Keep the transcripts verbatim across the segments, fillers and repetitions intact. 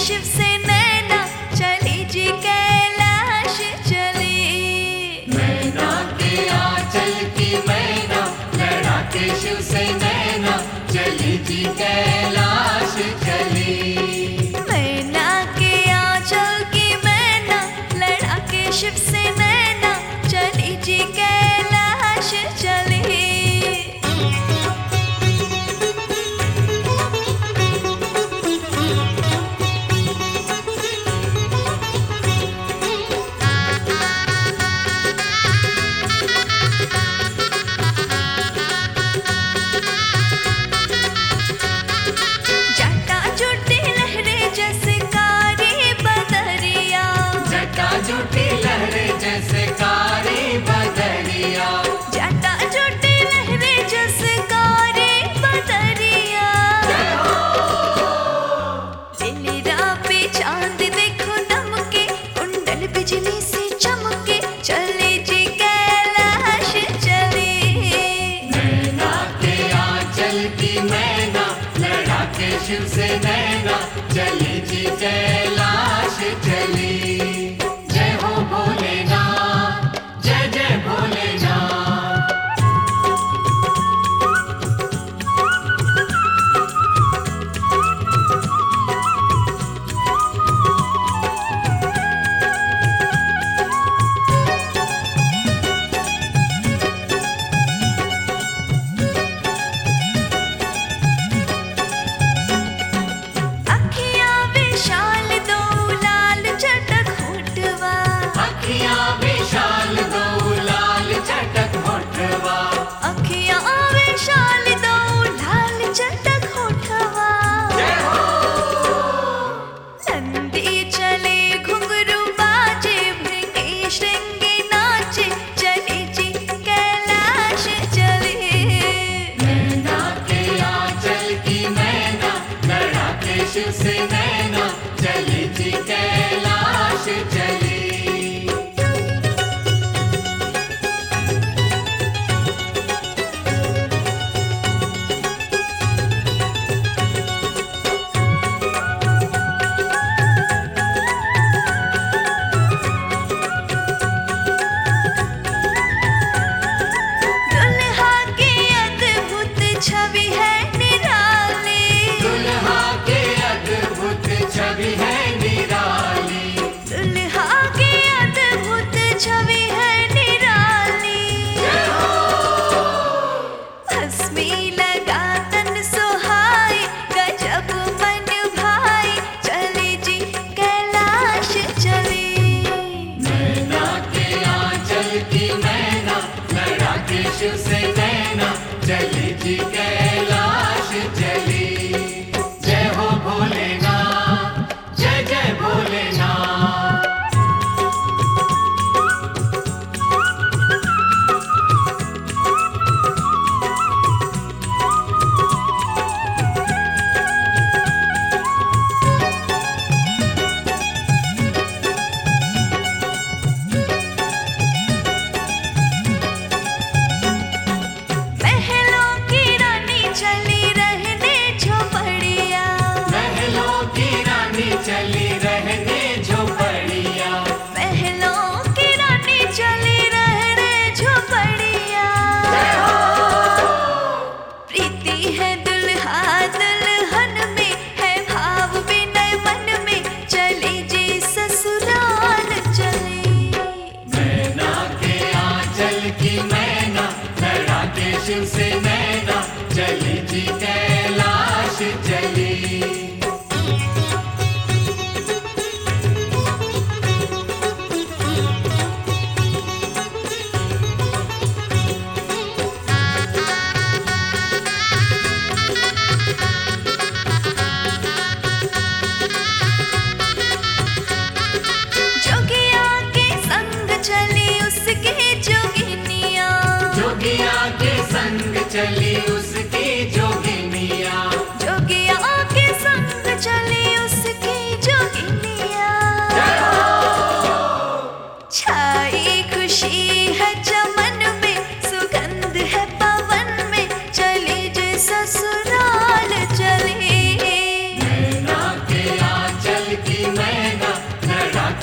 शिव से नैना चली जी कैलाश चली। मैना के आंचल की मैना लड़ा के शिव से नैना चली जी कैलाश चली। मैना के आंचल की मैना लड़ा के शिव से नैना चली जी कैलाश चली। जटा जुटी लहरे जैसे कारी बदरिया, जटा जुटी लहरे जैसे कारी बदरिया। जटा जुटी लहरे जैसे कारी बदरिया। दिलरा पे चांद देखो दमके, कुंडल बिजली से चमके, चली जी कैलाश चली। मैना के आंचल की मैना लड़ा के शिव से नैना चली जी कैलाश चली। जय हो भोलेनाथ, जय जय भोलेनाथ। अखियाँ विशाल दो लाल चटक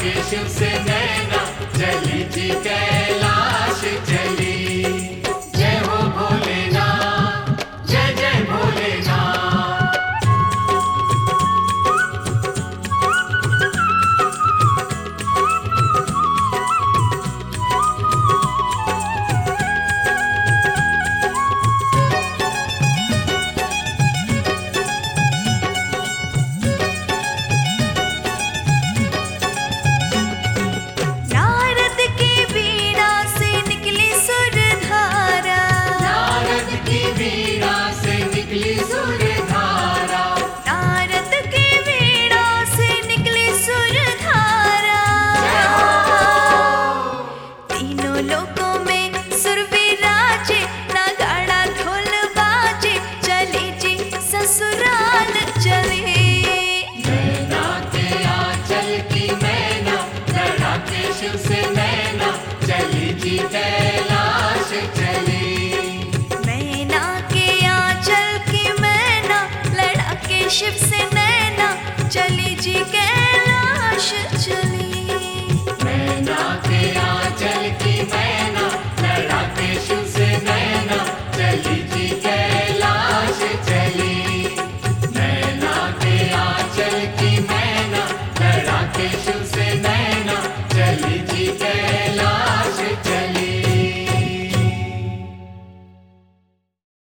के शिव से नैना चली जी कैलाश चली। जय हो भोलेनाथ, जय जय भोलेनाथ। नारद की वीणा से निकली सुरधारा, नारद की वीणा से निकली सुरधारा, नारद की वीणा से निकली सुरधारा। तीनों लोकों में सुर विराजे, नगाड़ा ढोल बाजे, चली जी ससुराल चली। नैना के आंचल की मैना लड़ा के शिव से नैना चली जी कैलाश चली। मैना के आंचल की मैना लड़ा के शिव से नैना चली जी कैलाश चली। नैना के